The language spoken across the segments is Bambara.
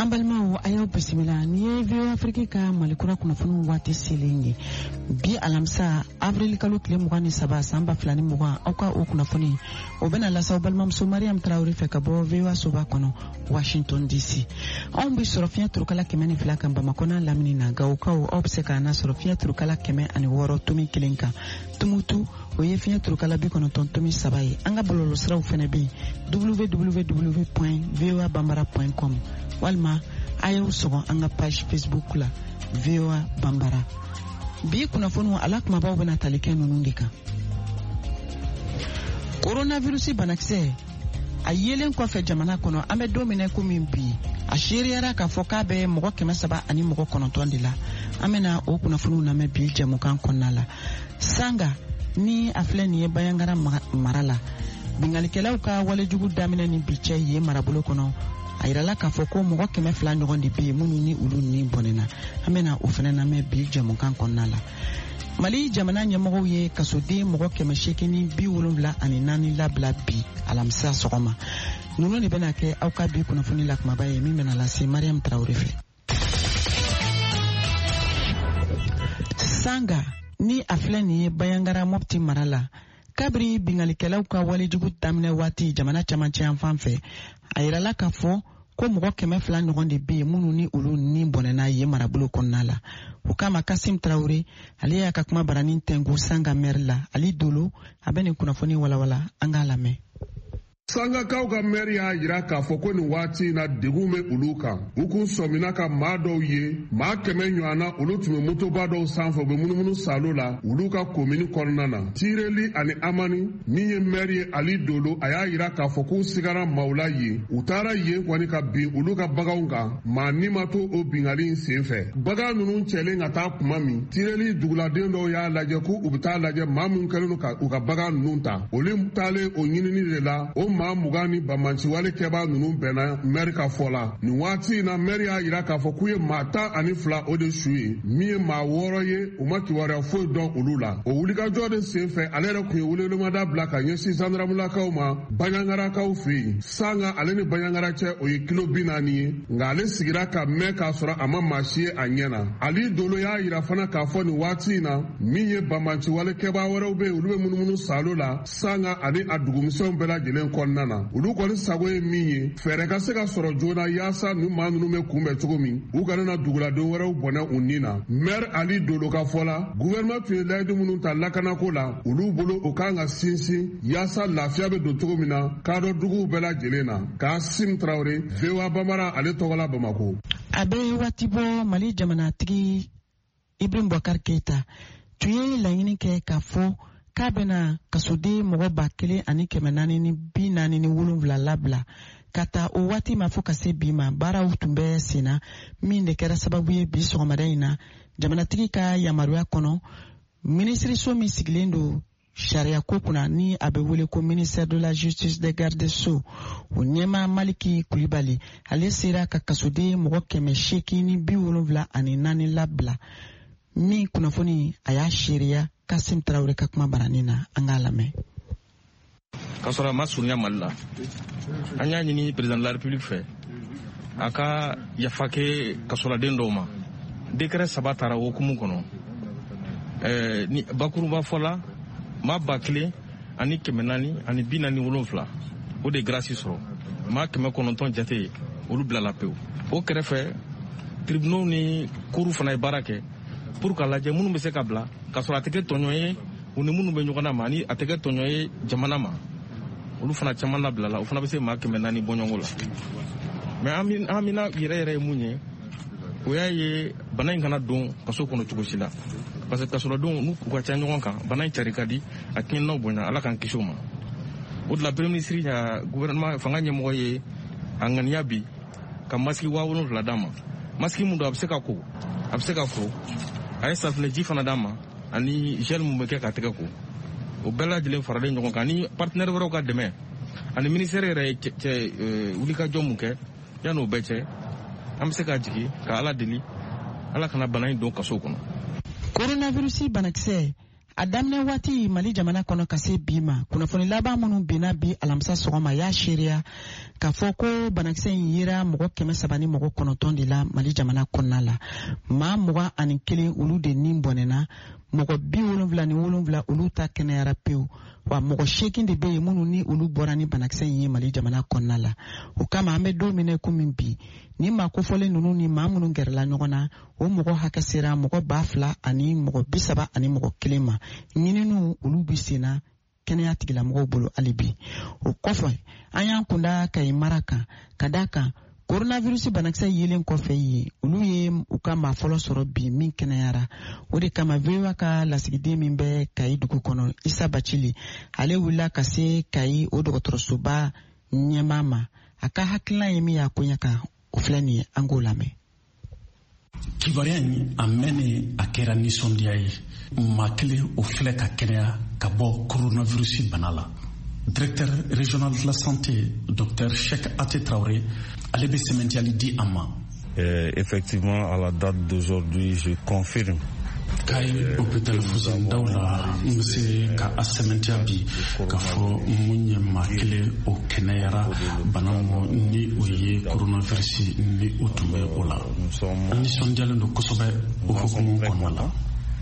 Ambalma ayaw bisimila ni ye VOA Afrique ka malikura kunnafoni waati selen ye bi alamisa avril kalo tile 23 san 2020 aw ka o kunnafoni o bena lasaw balimamuso Mariam Traoré fɛ ka bɔ VOA soba kɔnɔ Washington DC. Anw bi sɔrɔ fiɲɛ turukala 102 kan Bamakɔ n'a lamini na Gawokaw aw bɛ se ka na sɔrɔ fiɲɛ turukala 106 tomi 1 kan Tumutu o ye fiɲɛ turukala 93 tomi 3 ye. An ka bɔlɔlɔsiraw fɛnɛ bɛ www.voabambara.com walima a y'aw sɔgɔ an ka page Facebook la VOA Bambara. Bi kunnafoni ala kumabaw bɛna tali kɛ ninnu de kan. Coronavirus banakisɛ a yelen kɔfɛ jamana kɔnɔ an bɛ don min na komi bi a seeriyara k'a fɔ k'a bɛ mɔgɔ 300 ani mɔgɔ 9 de la. An bɛna o kunnafoniw lamɛn bi jɛmukan kɔnɔna la. Sanga ni a filɛ nin ye Bayangara mara la bingalikɛlaw ka walejugu daminɛ ni bi cɛ ye marabolo kɔnɔ a yirala k'a fɔ ko mɔgɔ 200 ɲɔgɔn de bɛ yen minnu ni olu ni bɔnɛna. An bɛna o fana lamɛn bi jɛmukan kɔnɔna la. Mali jamana ɲɛmɔgɔw ye kasoden mɔgɔ 874 labila bi alamisa sɔgɔma. Ninnu de bɛna kɛ aw ka bi kunnafoni la kumaba ye min bɛna lase Mariam Traoré fɛ. Sanga ni a filɛ nin ye Bayangara Mopti mara la kabiri bingalikɛlaw ka walejugu daminɛ waati jamana camancɛ yan fan fɛ a yirala k'a fɔ ko mɔgɔ 200 ɲɔgɔn de bɛ yen minnu ni olu ni bɔnɛna ye marabolo kɔnɔna la. O kama Kasim Traoré ale y'a ka kuma baranin tɛnku Sanga maire la Ali Dolo a bɛ nin kunnafoni walawala an k'a lamɛn. Sangakaw ka maire y'a yira k'a fɔ ko nin waati na degun bɛ olu kan. U kun sɔmina ka maa dɔw ye maa 100 ɲɔgɔnna olu tun bɛ motoba dɔw sanfɛ u bɛ munumunu salo la olu ka komini kɔnɔna na. Tireli ani Amani min ye maire ye Ali Dolo a y'a yira k'a fɔ k'u sigara maaw la yen. U taara yen kɔni ka bin olu ka baganw kan maa ni ma to o bingali in senfɛ. Bagan ninnu cɛlen ka taa kuma min Tireli duguladen dɔw y'a lajɛ k'u bɛ taa lajɛ maa mun kɛlen don ka u ka bagan ninnu ta. Olu taalen o ɲinini de la o maa 20 ni bamanciwale kɛba ninnu bɛnna maire ka fɔ la. Nin waati in na maire y'a yira k'a fɔ k'u ye maa 12 o de su ye min ye maa 6 ye u ma kibaruya foyi dɔn olu la. O wulikajɔ de senfɛ ale yɛrɛ kun ye welewelemada bila ka ɲɛsin gendarmelakaw ma Bayangarakaw fɛ yen. Sanga ale ni Bayangara cɛ o ye kilo 40 ye nka ale sigira ka mɛn k'a sɔrɔ a ma maa si ye a ɲɛna. Ali Dolo y'a yira fana k'a fɔ nin waati in na min ye bamanciwale kɛba wɛrɛw bɛ yen olu bɛ munumunu salo la Sanga ani a dugumisɛnw bɛɛ lajɛlen kɔnɔna na. Olu kɔni sago ye min ye fɛɛrɛ ka se ka sɔrɔ joona yaasa nin maa ninnu bɛ kunbɛn cogo min u kana na duguladen wɛrɛw bɔnɛ u ni na. Maire Ali Dolo ka fɔ la gouvernement tun ye layidu minnu ta lakanako la olu bolo o kan ka sinsin yaasa lafiya bɛ don cogo min na kadɔ duguw bɛɛ lajɛlen na. Kasim Traoré VOA Bambara ale tɔgɔ la Bamako. A bɛ waati bɔ Mali jamanatigi Ibrahim Boubacar Keita tun ye laɲini kɛ k'a fɔ k'a bɛna kasoden mɔgɔ 447 labila ka taa o waati ma fɔ ka se bi ma baaraw tun bɛ senna min de kɛra sababu ye bi sɔgɔmada in na jamanatigi ka yamaruya kɔnɔ minisiriso min sigilen don sariya ko kunna ni a bɛ wele ko ministère de la justice des gardes sceaux o ɲɛma Maliki Kulibali ale sera ka kasoden mɔgɔ 874 labila min kunnafoni a y'a seereya Kasim Traoré ka kuma baranin na an k'a lamɛn. Ka sɔrɔ a ma surunya Mali la an y'a ɲini président de la république fɛ a ka yafa kɛ kasoladen dɔw ma. Décret 3 taara o hukumu kɔnɔ ni bakuruba fɔla maa 1,447 o de grâce sɔrɔ maa 900 jate olu bilala pewu. O kɛrɛfɛ tribunaux ni cours fana ye baara kɛ pour ka lajɛ minnu bɛ se ka bila ka sɔrɔ a tɛ kɛ tɔɲɔ ye u ni minnu bɛ ɲɔgɔn na ma ni a tɛ kɛ tɔɲɔ ye jamana ma olu fana caman labilala o fana bɛ se maa 400 bɔɲɔgɔnko la. Mais an bɛna yɛrɛ ye mun ye o y'a ye bana in kana don kaso kɔnɔ cogo si la parce que kasoladenw n'u ka ca ɲɔgɔn kan bana in cari ka di a tiɲɛnaw bonya ala k'an kisi o ma. O de la premier ministre ya gouvernement fanga ɲɛmɔgɔ ye a ŋaniya bi ka masiki 7000 d'a ma. Masiki mun don a bɛ se ka ko a ye safinɛji fana d'a ma ani gel mun bɛ kɛ ka tɛgɛ ko o bɛɛ lajɛlen faralen ɲɔgɔn kan ni partenaire wɛrɛw ka dɛmɛ ani ministère yɛrɛ ye wulikajɔ mun kɛ yan'o bɛɛ cɛ an bɛ se ka jigi ka ala deli ala kana bana in don kaso kɔnɔ. Coronavirus banakisɛ a daminɛ waati Mali jamana kɔnɔ ka se bi ma kunnafoni laban minnu bina bi alamisa sɔgɔma y'a seereya k'a fɔ ko banakisɛ in yera mɔgɔ 300 ni mɔgɔ 9 de la Mali jamana kɔnɔna la. maa 21 olu de nin bɔnɛna, mɔgɔ 77 olu ta kɛnɛyara pewu, wa mɔgɔ 8 de bɛ yen minnu ni olu bɔra ni banakisɛ in ye Mali jamana kɔnɔna la. o kama an bɛ don minɛ komi bi ni maa kofɔlen ninnu ni maa minnu gɛrɛla ɲɔgɔn na o mɔgɔ hakɛ sera mɔgɔ 2000 ani mɔgɔ 30 ani mɔgɔ 1 ma. ɲininiw olu bi senna kɛnɛya tigilamɔgɔw bolo hali bi. o kɔfɛ an y'an kunda Kayi mara kan ka da kan coronavirus banakisɛ yelen kɔfɛ ye olu ye u ka maa fɔlɔ sɔrɔ bi min kɛnɛyara. o de kama VOA ka lasigiden min bɛ Kayi dugu kɔnɔ Isa Bacili ale wulila ka se Kayi o dɔgɔtɔrɔsoba ɲɛmaa ma. a ka hakilina ye min y'a koɲɛ kan o filɛ nin ye, an k'o lamɛn. kibaruya in a mɛnni a kɛra nisɔndiya ye. maa kelen o filɛ ka kɛnɛya ka bɔ coronavirus bana la. Directeur régional de la santé, Dr Cheikh Ate Traoré, ale bɛ sɛmɛntiyali di a ma. Effectivement, à la date d'aujourd'hui, je confirme. Kayi hôpital Fuseni Dawla n bɛ se ka a sɛmɛntiya bi k'a fɔ mun ye maa kelen o kɛnɛyara bana mɔ ni o ye coronavirus ni o tun bɛ o la. an nisɔndiyalen don kosɛbɛ o hukumu kɔnɔna la.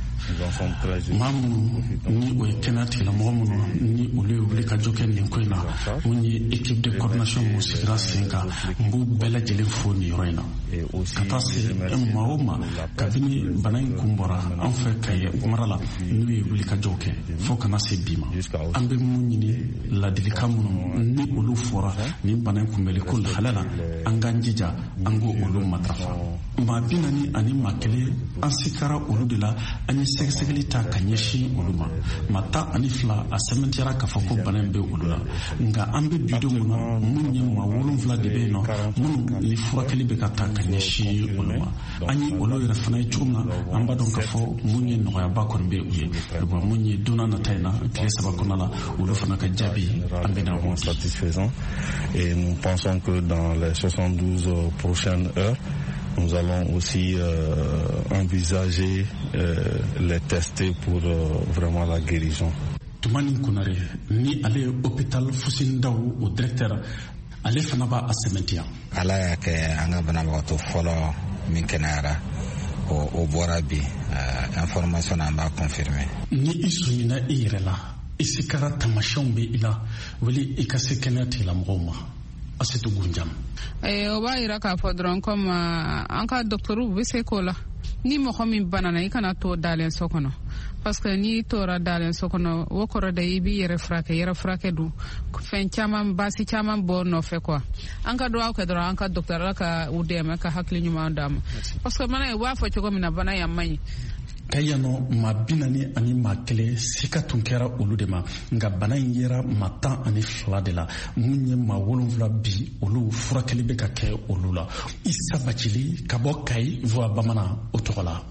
maa minnu ni o ye kɛnɛya tigilamɔgɔ minnu ni olu ye wuli ka jɔ kɛ nin ko in na mun ye équipe de coordination mun sigira sen kan n b'u bɛɛ lajɛlen fo nin yɔrɔ in na. ka taa se maa o maa kabini bana in kun bɔra an fɛ Kayi mara la n'u ye wuli ka jɔ kɛ fo kana se bi ma. an bɛ mun ɲini ladilikan minnu ni olu fɔra nin bana in kunbɛli ko lahalaya la an k'an jija an k'o olu matarafa. maa 40 ani maa 1 an sikara olu de la an ye sɛgɛsɛgɛli ta ka ɲɛsin olu ma. maa 12 a sɛmɛntiyara k'a fɔ ko bana in bɛ olu la, nka an bɛ bidenw mun na mun ye maa 7 de bɛ yen nɔ minnu ni furakɛli bɛ ka ta ka ɲɛsin olu ma. an ye olu yɛrɛ fana ye cogo min na an b'a dɔn k'a fɔ mun ye nɔgɔyaba kɔni bɛ u ye. bon mun ye donna nata in na tile 3 kɔnɔna la olu fana ka jaabi an bɛ na o satisfaisant et nous pensons que dans les 72 prochaines heures nous allons aussi envisager les tester pour vraiment la guérison. Tumani Kunare ni ale hôpital Fuseni Daw o directeur ale fana b'a a sɛmɛntiya. ala y'a kɛ an ka banabagatɔ fɔlɔ min kɛnɛyara o bɔra bi information an b'a confirmer. ni i sumina i yɛrɛ la i sikara tamasiyɛnw bɛ i la wali i ka se kɛnɛya tigilamɔgɔw ma. Asetu Gunjam. O b'a yira k'a fɔ dɔrɔn comme an ka docteurw bɛ se k'o la ni mɔgɔ min banana i kana to dalen so kɔnɔ parce que n'i tora dalen so kɔnɔ o kɔrɔ de i b'i yɛrɛ furakɛ dun fɛn caman baasi caman bɔ nɔfɛ quoi. an ka dugawu kɛ dɔrɔn an ka docteur la ka u dɛmɛ ka hakili ɲuman d'a ma parce que bana ye u b'a fɔ cogo min na bana yan man ɲi. Kayi nɔ maa 40 ani maa 1 sika tun kɛra olu de ma, nka bana in yera maa 12 de la mun ye maa 7 bi olu furakɛli bɛ ka kɛ olu la. Isa Bacili ka bɔ Kayi voix bamanan o tɔgɔ la.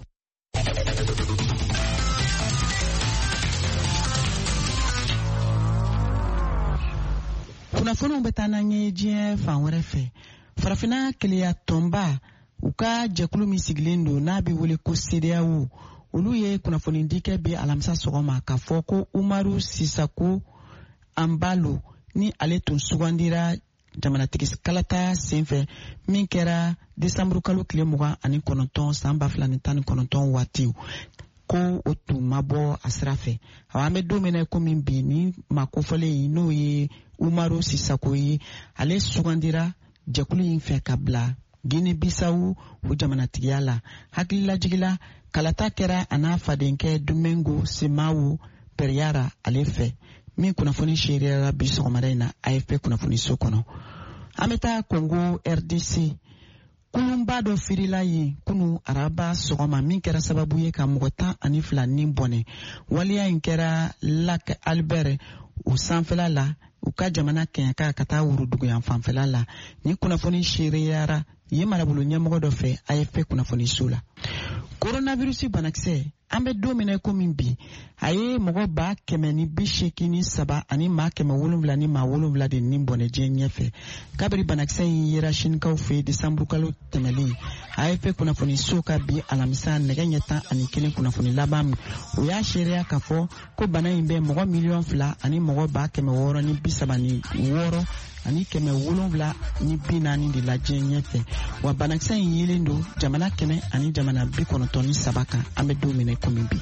kunnafoniw bɛ taa n'an ye diɲɛ fan wɛrɛ fɛ. Farafina keleya tɔnba u ka jɛkulu min sigilen don n'a bɛ wele ko CEDEAO olu ye kunnafonidikɛ bi alamisa sɔgɔma k'a fɔ ko Umaru Sisako Ambalo ni ale tun sugandira jamanatigi kalata senfɛ min kɛra desanburu kalo tile 29 san 2019 waati ko o tun ma bɔ a sira fɛ. an bɛ don min na komi bi ni maa kofɔlen n'o ye Umaru Sisako ye ale sugandira jɛkulu in fɛ ka bila Guinée Bissau o jamanatigiya la. hakililajigila kalata kɛra a n'a fadenkɛ Domingo Simao Pereira ale fɛ min kunnafoni seeriyara bi sɔgɔmada in na AFP kunnafoniso kɔnɔ. an bɛ taa Congo RDC. kulunba dɔ firila yen kunu araba sɔgɔma min kɛra sababu ye ka mɔgɔ 12 ni bɔnɛ. waliya in kɛra Lac Albert o sanfɛla la u ka jamana kɛɲɛka ka taa Woroduguyan fanfɛla la. ni kunnafoni seeriyara yen marabolo ɲɛmɔgɔ dɔ fɛ AFP kunnafoniso la. coronavirus banakisɛ an bɛ don min na ko min bi a ye mɔgɔ 187 ani maa 7 ni maa 7 de nin bɔnɛ diɲɛ ɲɛfɛ kabiri banakisɛ in yera sinikaw fɛ desanburu kalo tɛmɛlen AFP kunnafoni so ka bi alamisa nɛgɛ ɲɛ 11 kunnafoni laban min o y'a seereya k'a fɔ ko bana in bɛ mɔgɔ 2,000,000 ani mɔgɔ 636 ani 740 de la diɲɛ ɲɛfɛ wa banakisɛ in yelen don jamana 100 ani jamana 93 kan an bɛ don min na komi bi.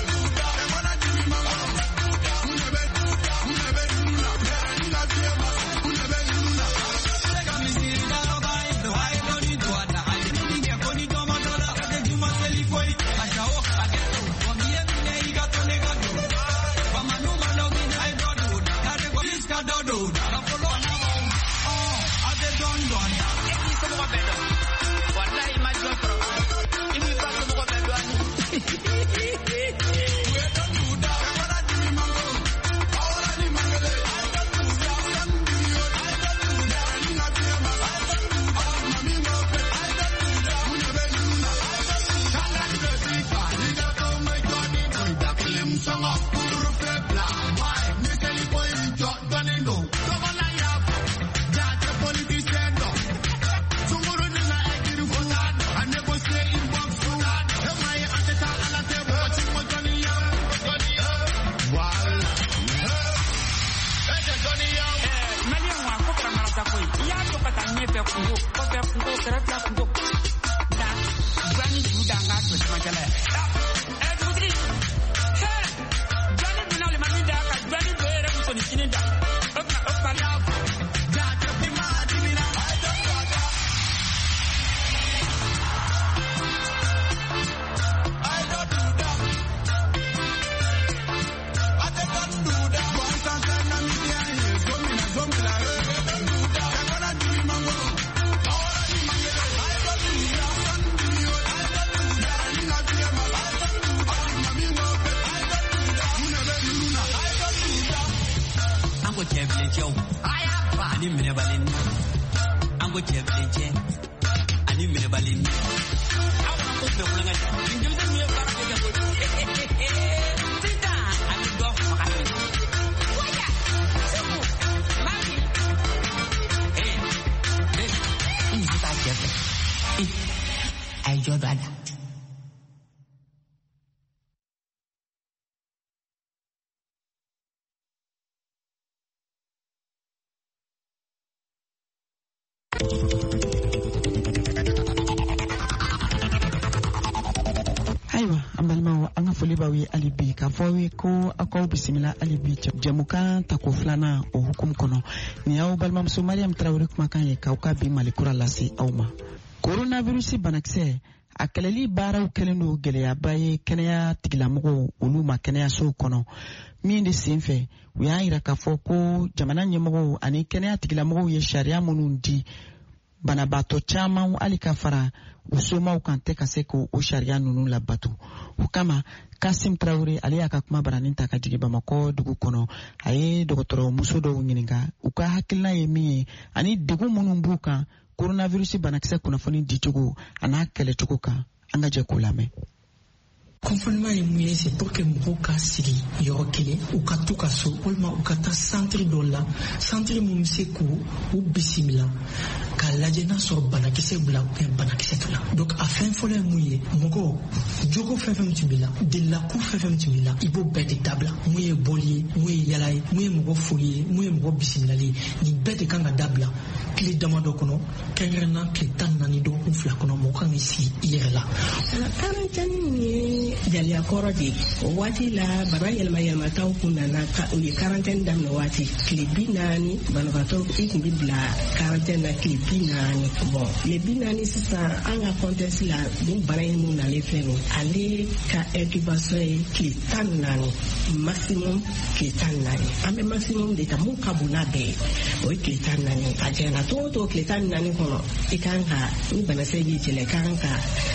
Ayiwa an balimaw an ka foli b'aw ye hali bi k'a fɔ aw ye ko aw k'aw bisimila hali bi jɛmukan tako 2nan o hukumu kɔnɔ nin y'aw balimamuso Mariam Tarawele kumakan ye k'aw ka bi malikura lase aw ma. Coronavirus banakisɛ a kɛlɛli baaraw kɛlen don gɛlɛyaba ye kɛnɛya tigilamɔgɔw olu ma kɛnɛyasow kɔnɔ min de sen fɛ u y'a yira k'a fɔ ko jamana ɲɛmɔgɔw ani kɛnɛya tigilamɔgɔw ye sariya minnu di banabaatɔ caman hali ka fara u somaw kan tɛ ka se k'o sariya ninnu labato. O kama Kasim Traore ale y'a ka kuma baranin ta ka jigin Bamakɔ dugu kɔnɔ a ye dɔgɔtɔrɔmuso dɔw ɲininka u ka hakilina ye min ye ani degun minnu b'u kan coronavirus banakisɛ kunnafoni dicogo a n'a kɛlɛcogo kan an ka jɛ k'o lamɛn. Confinement ye mun ye c'est pour que mɔgɔw ka sigi yɔrɔ kelen u ka to ka so walima u ka taa centre dɔ la centre mun bɛ se k'u bisimila k'a lajɛ n'a sɔrɔ banakisɛ bila ou banakisɛ t'u la. Donc a fɛn fɔlɔ ye mun ye mɔgɔ jogo fɛn fɛn tun b'i la delilako fɛn fɛn tun b'i la i b'o bɛɛ de dabila mun ye bɔli ye mun ye yala ye mun ye mɔgɔ foli ye mun ye mɔgɔ bisimilali ye nin bɛɛ de kan ka dabila tile damadɔ kɔnɔ kɛrɛnkɛrɛnna tile 14 dɔgɔkun 2 kɔnɔ mɔgɔ kan k'i sigi i yɛrɛ la. Quarantaine ye jaliya kɔrɔ de o waati la bana yɛlɛmayɛlɛmataw kun nana u ye quarantaine daminɛ waati tile 40 banabaatɔ i kun bi bila quarantaine na tile 40 bon tile 40 sisan an ka contexte la nin bana in mun nalen filɛ nin ale ka incubation ye tile 14 maximum tile 14 an bɛ maximum de ta mun ka bon n'a bɛɛ ye o ye tile 14 a jɛna to tile 14 kɔnɔ i kan ka ni banakisɛ y'i jɛla i kan ka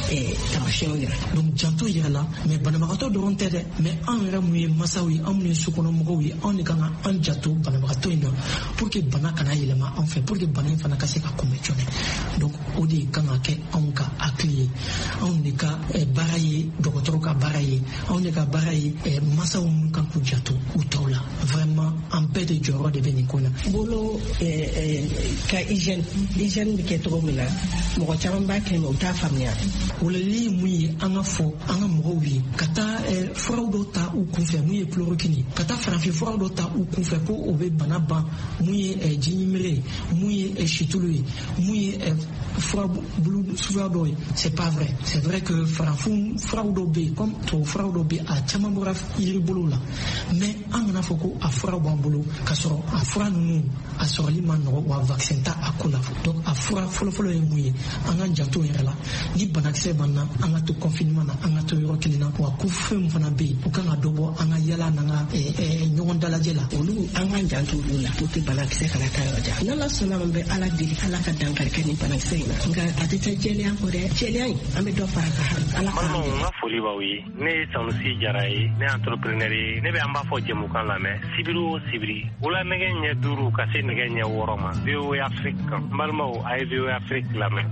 tamasiyɛnw yira. Donc janto yira la mais banabagatɔ dɔrɔn tɛ dɛ mais an yɛrɛ mun ye masaw ye an mun ye sokɔnɔmɔgɔw ye anw de kan ka an janto banabagatɔ in na pour que bana kana yɛlɛma an fɛ pour que bana in fana ka se ka kunbɛn joona. Donc o de kan ka kɛ anw ka hakili ye anw de ka baara ye dɔgɔtɔrɔ ka baara ye anw de ka baara ye masaw mun kan k'u janto u tɔw la vraiment an bɛɛ de jɔyɔrɔ de bɛ nin ko la. Bolo ka hygiène bɛ kɛ cogo min na mɔgɔ caman b'a kɛ mɛ u t'a faamuya. Wololi mun ye an ka fɔ an ka mɔgɔw ye ka taa furaw dɔ ta u kunfɛ mun ye chloroquine ka taa farafin furaw dɔ ta u kunfɛ ko o bɛ bana ban mun ye jinimere mun ye situlu ye mun ye furabulu suguya dɔ ye. C'est pas vrai. C'est vrai que farafin furaw dɔ bɛ yen comme tubabu furaw dɔ bɛ yen a caman bɔra yiri bolo la mais an kana fɔ ko a fura b'an bolo ka sɔrɔ a fura ninnu a sɔrɔli ma nɔgɔ wa vaccin ta a ko la. Donc a fura fɔlɔfɔlɔ ye mun ye an ka janto yɛrɛ la ni banakisɛ b'an na an ka to confinement na an ka to yɔrɔ kelen na wa ko fɛn fana bɛ yen u kan ka dɔ bɔ an ka yala n'an ka ɲɔgɔn dalajɛ la olu an ka janto olu la pour que banakisɛ kana taa yɔrɔ jan. n'ala sɔnna an bɛ ala deli ala ka dankari kɛ nin banakisɛ in na nka a tɛ taa jɛlenya kɔ dɛ jɛlenya in an bɛ dɔ fara ka ala ka. balimaw n ka foli b'aw ye ne ye Sanusi Jara ye ne entrepreneur ye ne bɛ an b'a fɔ jɛmukan lamɛn sibiri o sibiri wula nɛgɛ ɲɛ 5 ka se nɛgɛ ɲɛ 6 ma VOA Afrique kan n balimaw a ye VOA Afrique lamɛn.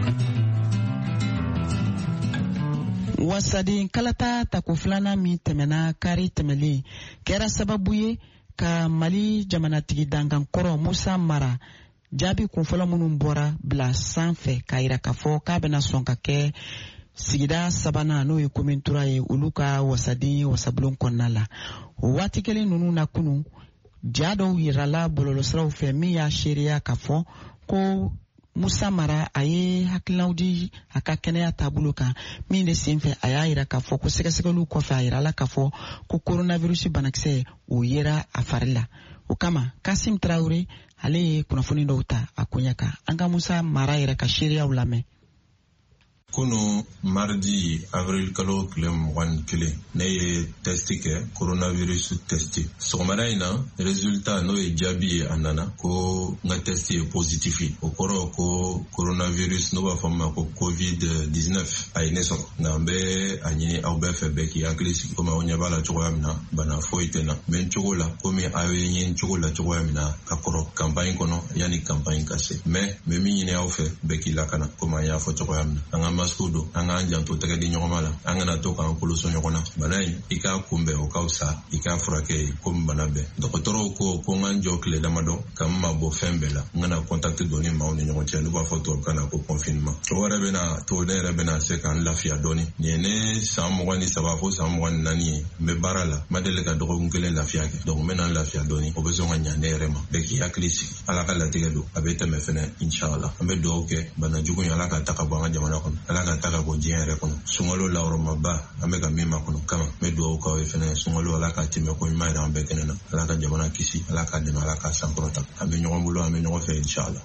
Wasaden kalata tako filanan min tɛmɛna kari tɛmɛlen kɛra sababu ye ka Mali jamanatigi dangankɔrɔ Musa Mara jaabi kunfɔlɔ minnu bɔra bila sanfɛ k'a yira k'a fɔ k'a bɛna sɔn ka kɛ sigida sabanan n'o ye komintura ye olu ka wasaden wasabulon kɔnɔna la. O waati kelen ninnu na kunu ja dɔw yirala bɔlɔlɔsiraw fɛ min y'a seereya k'a fɔ ko Musa Mara a ye hakilinaw di a ka kɛnɛya taabolo kan min de senfɛ a y'a yira k'a fɔ ko sɛgɛsɛgɛliw kɔfɛ a yirala k'a fɔ ko coronavirus banakisɛ o yera a fari la. O kama Kasim Traore ale ye kunnafoni dɔw ta a koɲɛ kan an ka Musa Mara yɛrɛ ka seereyaw lamɛn. Kunu mardi avril kalo tile 21 ne ye testi kɛ coronavirus testi sɔgɔmada in na résultat n'o ye jaabi ye a nana ko n ka testi ye positif ye o kɔrɔ ko coronavirus n'o b'a fɔ ma ko covid-19 a ye ne sɔrɔ nka n bɛ a ɲini aw bɛɛ fɛ bɛɛ k'i hakili sigi komi aw ɲɛ b'a la cogoya min na bana foyi tɛ na mɛ n cogo la komi aw ye ɲini cogo la cogoya min na ka kɔrɔ campagne kɔnɔ yanni campagne ka se mɛ n bɛ min ɲini aw fɛ bɛɛ k'i lakana komi an y'a fɔ cogoya min na an ka masque don an k'an janto tɛgɛ di ɲɔgɔn ma la an kana to k'an koloso ɲɔgɔn na bana in i k'a kunbɛn o ka fisa i k'a furakɛ komi bana bɛɛ dɔgɔtɔrɔw ko n k'an jɔ tile damadɔ ka n mabɔ fɛn bɛɛ la n kana contact don ni maaw ni ɲɔgɔn cɛ n'u b'a fɔ tubabukan na ko confinement o yɛrɛ bɛna to ne yɛrɛ bɛna se k'an lafiya dɔɔni nin ye ne san 23 fo san 24 ye n bɛ baara la n ma deli ka dɔgɔkun kelen lafiya kɛ donc n bɛna lafiya dɔɔni o bɛ sɔn ka ɲa ne yɛrɛ ma bɛɛ k'i hakili sigi ala ka latigɛ don a bɛ tɛmɛ fɛnɛ inshallah an bɛ dugawu kɛ bana jugu in ala ka ta ka bɔ an ka jamana kɔnɔ ala ka ta ka bɔ diɲɛ yɛrɛ kɔnɔ sunkalo lawɔrɔmaba an bɛ ka min makɔnɔ kama n bɛ dugawu k'aw ye fɛnɛ sunkalo ala ka tɛmɛ ko ɲuman yɛrɛ an bɛɛ kɛnɛ na ala ka jamana kisi ala ka dɛmɛ ala ka sankɔrɔta an bɛ ɲɔgɔn bolo an bɛ ɲɔgɔn fɛ inshallah.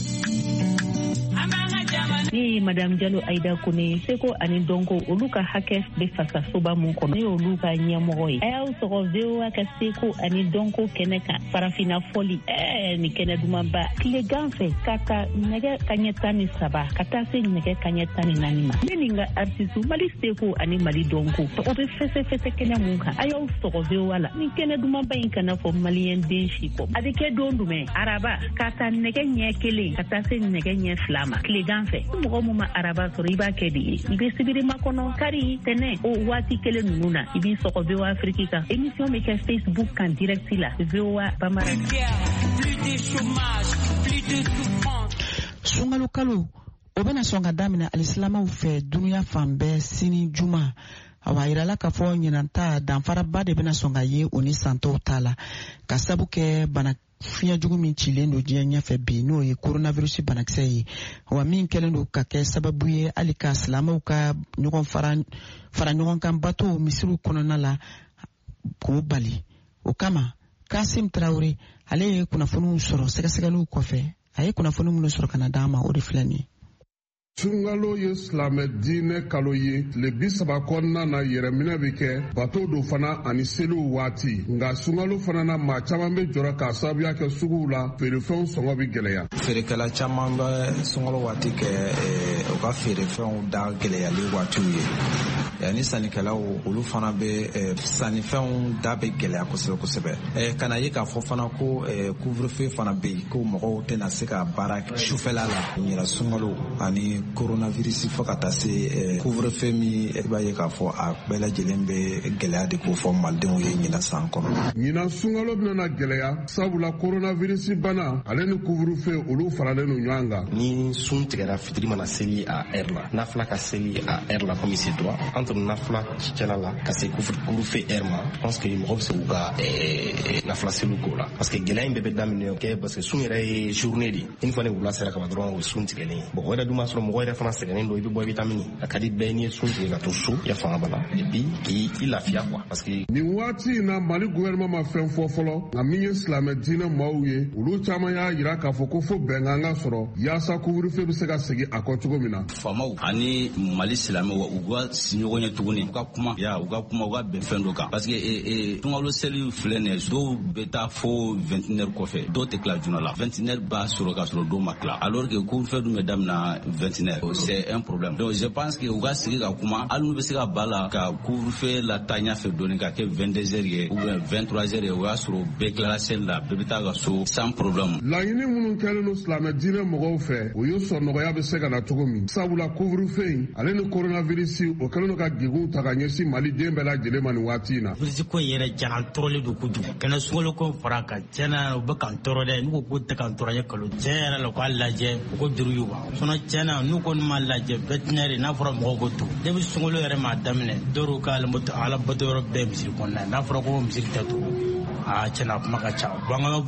Ni Madame Diallo Aïda Kone seko ani donko olu ka hakɛ bɛ fasasoba mun kɔnɔ ni olu ka ɲɛmɔgɔ ye a y'aw sɔgɔ VOA ka seko ani donko kɛnɛ kan farafina fɔli ni kɛnɛ dumanba tilegan fɛ ka ta nɛgɛ kaɲɛ 13 ka taa se nɛgɛ kaɲɛ 14 ma ne ni n ka artiste Mali seko ani Mali donko o bɛ fɛsɛfɛsɛ kɛnɛ mun kan a y'aw sɔgɔ VOA la ni kɛnɛ dumanba in kana fɔ maliyɛn den si kɔ a bɛ kɛ don jumɛn araba ka ta nɛgɛ ɲɛ 1 ka taa se nɛgɛ ɲɛ 2 ma tilegan fɛ mɔgɔ mun ma araba sɔrɔ i b'a kɛ de ye i bɛ sibiri makɔnɔ kari tɛnɛ o waati kelen ninnu na i b'i sɔgɔ VOA Afrique kan émission bɛ kɛ Facebook kan direct la VOA Bambara. Sunkalo kalo o bɛna sɔn ka daminɛ alisilamɛw fɛ dunuya fan bɛɛ sini juma a yirala k'a fɔ ɲinanta danfaraba de bɛna sɔn ka ye o ni santɔw ta la ka sabu kɛ bana fiɲɛ jugu min cilen don diɲɛ ɲɛfɛ bi n'o ye coronavirus banakisɛ ye wa min kɛlen don ka kɛ sababu ye hali ka silamɛw ka ɲɔgɔn fara ɲɔgɔn kan bato misiriw kɔnɔna la k'o bali o kama Kasim Traore ale ye kunnafoniw sɔrɔ sɛgɛsɛgɛliw kɔfɛ a ye kunnafoni minnu sɔrɔ ka na d'an ma o de filɛ nin ye. Sunkalo ye silamɛ diinɛ kalo ye tile 30 kɔnɔna na yɛrɛminɛ bɛ kɛ bato do fana ani seliw waati nka sunkalo fana na maa caman bɛ jɔrɔ k'a sababuya kɛ suguw la feerefɛnw sɔngɔ bɛ gɛlɛya. Feerekɛla caman bɛ sunkalo waati kɛ u ka feerefɛnw da gɛlɛyali waatiw ye ni sannikɛlaw olu fana bɛ sannifɛnw da bɛ gɛlɛya kosɛbɛ kosɛbɛ kana ye k'a fɔ fana ko couvre-feu fana bɛ yen ko mɔgɔw tɛna se ka baara sufɛla la ɲinan sunkalo ani coronavirus fo ka taa se couvre-feu min i b'a ye k'a fɔ a bɛɛ lajɛlen bɛ gɛlɛya de k'o fɔ malidenw ye ɲinan san kɔnɔ. ɲinan sunkalo bɛna gɛlɛya sabula coronavirus bana ale ni couvre-feu olu faralen don ɲɔgɔn kan. Ni sun tigɛra fitiri mana seli a heure la nafila ka seli a heure la comme il se doit entre nafila cɛla la ka se couvre-feu heure ma je pense que mɔgɔ bɛ se k'u ka nafila seliw k'o la parce que gɛlɛya in bɛɛ bɛ daminɛ kɛ parce que sun yɛrɛ ye journée de une fois ni wula sera ka ban dɔrɔn o ye sun tigɛlen ye bon o yɛrɛ dun b'a sɔrɔ mɔgɔ yɛrɛ fana sɛgɛnnen don i bɛ bɔ i bɛ taa min a ka di bɛɛ n'i ye sun tigɛ ka to so i ya fanga bala et puis k'i lafiya quoi parce que nin waati in na Mali gouvernement ma fɛn fɔ fɔlɔ nka min ye silamɛ diinɛ maaw ye olu caman y'a jira k'a fɔ ko fo bɛnkan ka sɔrɔ yaasa couvre-feu bɛ se ka segin a kɔ cogo min na. Faamaw ani Mali silamɛw u ka siɲɔgɔn ye tuguni u ka kuma u ka bɛn fɛn dɔ kan parce que sunkalo seli filɛ nin ye dɔw bɛ taa fo 21 heures kɔfɛ dɔw tɛ tila joona la 21 heures b'a sɔrɔ k'a sɔrɔ dɔw ma tila alors que couvre-feu dun bɛ daminɛ 21 heures c'est un problème donc je pense que u ka sigi ka kuma hali n'u bɛ se ka ba la ka couvre-feu la taa ɲɛfɛ dɔɔni ka kɛ 22 heures ye ou bien 23 heures ye o y'a sɔrɔ bɛɛ tilala seli la bɛɛ bɛ taa ka so sans problème. laɲini minnu kɛlen don silamɛ diinɛ mɔgɔw fɛ o ye sɔrɔ nɔgɔya bɛ se ka na cogo min sabula couvre-feu in ale ni coronavirus o kɛlen don ka degun ta ka ɲɛsin Mali den bɛɛ lajɛlen ma nin waati in na. virus ko yɛrɛ jana tɔɔrɔlen don kojugu kɛnɛ sunkalo ko fara ka tiɲɛna u bɛ k'an tɔɔrɔ dɛ n'u ko k'u tɛ k'an tɔɔrɔ ye kalo tiɲɛ yɛrɛ la u k'a lajɛ u ko juru y'u ma sinon tiɲɛna n'u kɔni ma lajɛ vétérinaire n'a fɔra mɔgɔw ko to depuis sunkalo yɛrɛ m'a daminɛ dɔw ka ala bato yɔrɔ bɛɛ misiri kɔnɔna n'a fɔra ko misiri tɛ to tiɲɛna kuma ka ca bon anw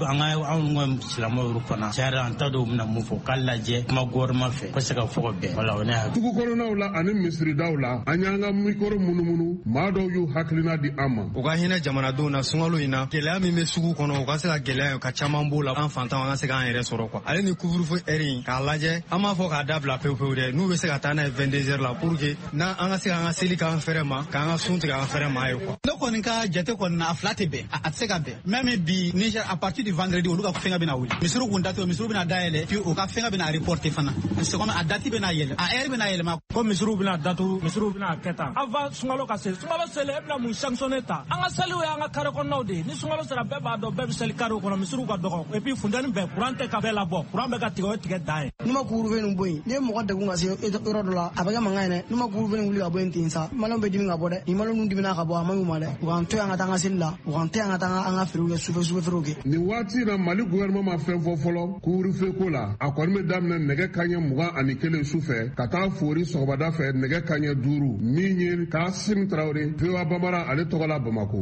ka silamɛw yɛrɛ fana tiɲɛ yɛrɛ an t'a dɔn u bɛna mun fɔ k'a lajɛ kuma gouvernement fɛ ko se ka fɔ ka bɛn voilà o ne hakili. dugu kɔnɔnaw la ani misiridaw la an y'an ka mikoro munumunu maa dɔw y'u hakilina di an ma. u ka hinɛ jamanadenw na sunkalo in na gɛlɛya min bɛ sugu kɔnɔ u ka se ka gɛlɛya ka caman b'o la an fantanw an ka se k'an yɛrɛ sɔrɔ quoi ale ni couvre-feu heure in k'a lajɛ an b'a fɔ k'a dabila pewu dɛ n'u bɛ se ka taa n'a ye 22 heures la pour que n'an ka se k'an ka seli k'an fɛrɛ ma k'an ka sun tigɛ an fɛrɛ ma ye quoi. ne kɔni ka jate kɔni na a fila tɛ bɛn a tɛ se ka bɛn même bi Niger à partir du vendredi olu ka fɛngɛ bɛna wuli misiriw kun date misiriw bɛna dayɛlɛ puis u ka fɛngɛ bɛna reporter fana c'est comme a date bɛna yɛlɛ a heure bɛna yɛlɛma ko misiriw bɛna datu misiriw bɛna kɛ tan avant sunkalo ka se sunkalo seli e bɛna mun sanctionner ta an ka seliw y'an ka carré kɔnɔnaw de ye ni sunkalo sera bɛɛ b'a dɔn bɛɛ bɛ seli carré kɔnɔ misiriw ka dɔgɔ et puis funtɛni bɛɛ courant tɛ ka bɛɛ labɔ courant bɛ ka tigɛ o tigɛ dan ye. n'u ma couvre-feu nin bɔ yen n'i ye mɔgɔ degun ka se yɔrɔ dɔ la a bɛ kɛ mankan ye dɛ n'u ma couvre-feu nin wuli ka bɔ yen ten sa maliyɛnw bɛ dimi ka bɔ dɛ ni maliyɛnw dimina ka bɔ a man ɲi u ma dɛ u k'an to yan an ka taa an ka seli la u k'an to yan an ka taa an ka feerew kɛ sufɛ feerew kɛ. nin waati na Mali gouvernement ma fɛn fɔ fɔlɔ couvre-feu ko la a kɔni bɛ daminɛ nɛgɛ kanɲɛ 21 sufɛ ka taa fori sɔgɔmada fɛ nɛgɛ kanɲɛ 5 min ye Kasim Traoré VOA Bambara ale tɔgɔ la Bamako.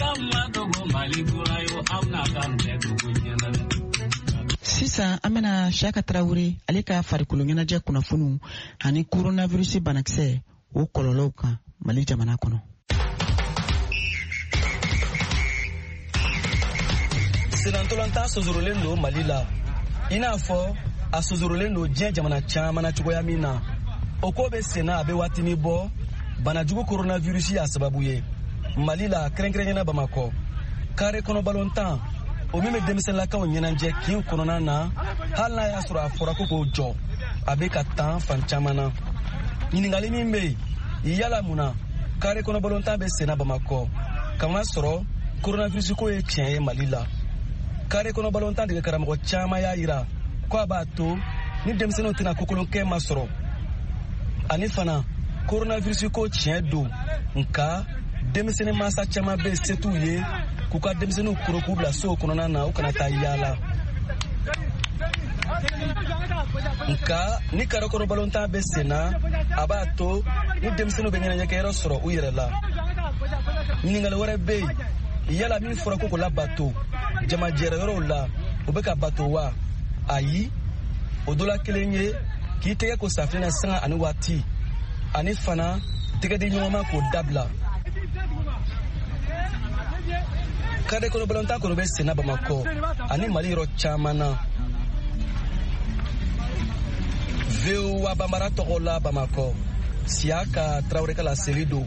Sisan an bɛna Shaka Traoré ale ka farikolo ɲɛnajɛ kunnafoniw ani coronavirus banakisɛ o kɔlɔlɔw kan Mali jamana kɔnɔ. Senantolanta sozorolen do Mali la i n'a fɔ a sozorolen do diɲɛ jamana caman na cogoya min na o ko bɛ senna a bɛ waatini bɔ banajugu coronavirus a sababu ye Mali la kɛrɛnkɛrɛnɲɛna Bamakɔ kare kɔnɔ balontan o min bɛ denmisɛnninlakaw ɲɛnajɛ kin kɔnɔna na hali n'a y'a sɔrɔ a fɔra ko k'o jɔ a bɛ ka tan fan caman na ɲininkali min bɛ yen yala mun na kare kɔnɔ balontan bɛ senna Bamakɔ kamasɔrɔ coronavirus ko ye tiɲɛ ye Mali la. Kare kɔnɔ balontan dege karamɔgɔ caman y'a yira ko a b'a to ni denmisɛnninw tɛna kokolonkɛ ma sɔrɔ ani fana coronavirus ko tiɲɛ don nka denmisɛnnin mansa caman bɛ se t'u ye k'u ka denmisɛnninw koro k'u bila sow kɔnɔna na u kana taa yaala nka ni kare kɔnɔ balontan bɛ sen na a b'a to ni denmisɛnninw bɛ ɲɛnajɛkɛyɔrɔ sɔrɔ u yɛrɛ la ɲininkali wɛrɛ bɛ yen yala min fɔra ko k'o labato jamajɛrɛyɔrɔw la o bɛ ka bato wa ayi o dɔ la kelen ye k'i tɛgɛ ko safinɛ na sanga ani waati ani fana tɛgɛdi ɲɔgɔnma k'o dabila kare kɔnɔ balontan kɔnɔ bɛ senna Bamakɔ ani Mali yɔrɔ caman na VOA Bambara tɔgɔ la Bamakɔ Siaka Traoré ka laseli don.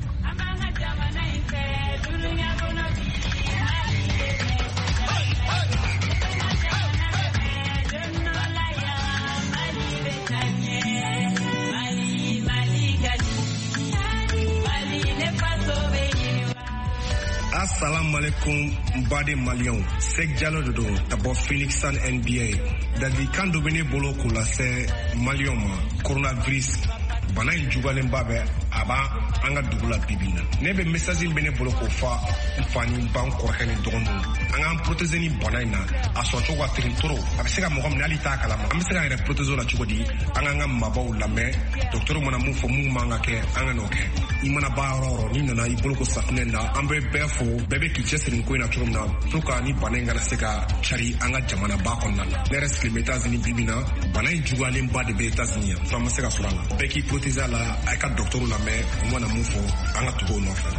Assalamu alaikum mbade malion Sek Diallo de don d'abord Phoenix Sun NBA dadi kan do bene bolo ko la se malion ma coronavirus bana in jugalen babe aba anga dugula bibina ne be message bene bolo ko fa fani ban ko hen dogonu anga protéger ni bana ina aso to wa tin toro abisega mo gomna ali ta kala ma amsega ere protéger la chugodi anga mabaw la me docteur mona mu fo mu manga ke anga no ke imana ba roro ni nana i bolo ko safne na ambe befo bebe ki cheserin ko ina churumna fuka ni bana ngana sega chari anga jamana ba konna ne rescue metazini bibina bana in jugalen ba de be États-Unis fa masega surala beki protéger la ay ka docteur la me mona mu fo anga tugo no fa.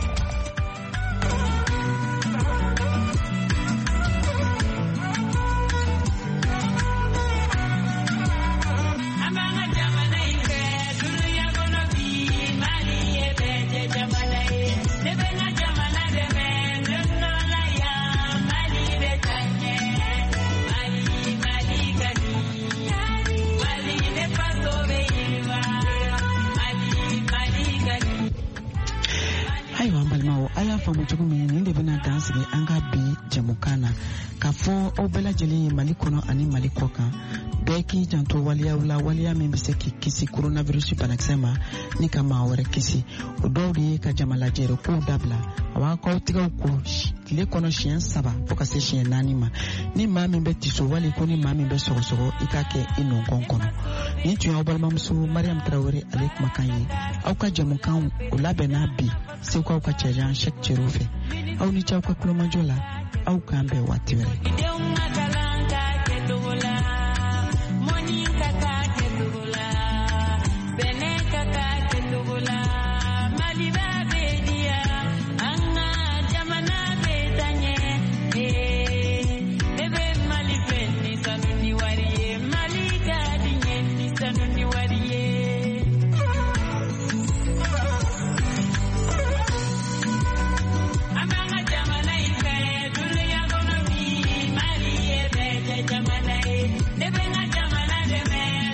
Mali kono ani Mali kokan beki janto waliya min bɛ se k'i kisi coronavirus banakisɛ ma ni ka maa wɛrɛ kisi o dɔw de ye ka jama lajɛrɛ kow dabila a b'a k'aw tigɛw ko tile kɔnɔ siɲɛ 3 fo ka se siɲɛ 4 ma ni maa min bɛ tiso wali ko ni maa min bɛ sɔgɔsɔgɔ i k'a kɛ i nɔnkɔn kɔnɔ nin tun y'aw balimamuso Mariam Traoré ale kumakan ye aw ka jamukan o labɛnna bi seko aw ka cɛjan Cheikh Thierno fɛ aw ni ce aw ka kulomajɔ la aw k'an bɛn waati wɛrɛ. Jamana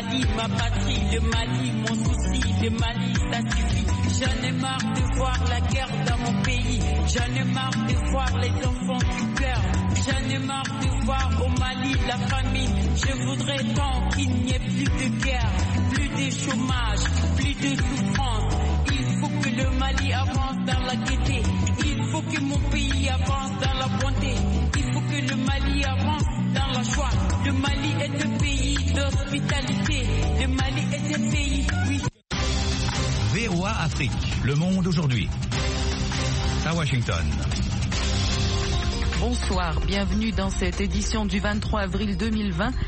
Mali, ma patrie, le Mali, mon souci, le Mali, ça suffit. J'en ai marre de voir la guerre dans mon pays. J'en ai marre de voir les enfants qui pleurent. J'en ai marre de voir au Mali la famine. Je voudrais tant qu'il n'y ait plus de guerre, plus de chômage, plus de souffrance. Il faut que le Mali avance dans la gaieté. Il faut que mon pays avance dans la bonté. Il faut que le Mali avance dans la joie. Le Mali est un pays d'hospitalité. Le Mali est un pays, oui. VOA Afrique, le monde aujourd'hui. À Washington. Bonsoir, bienvenue dans cette édition du 23 avril 2020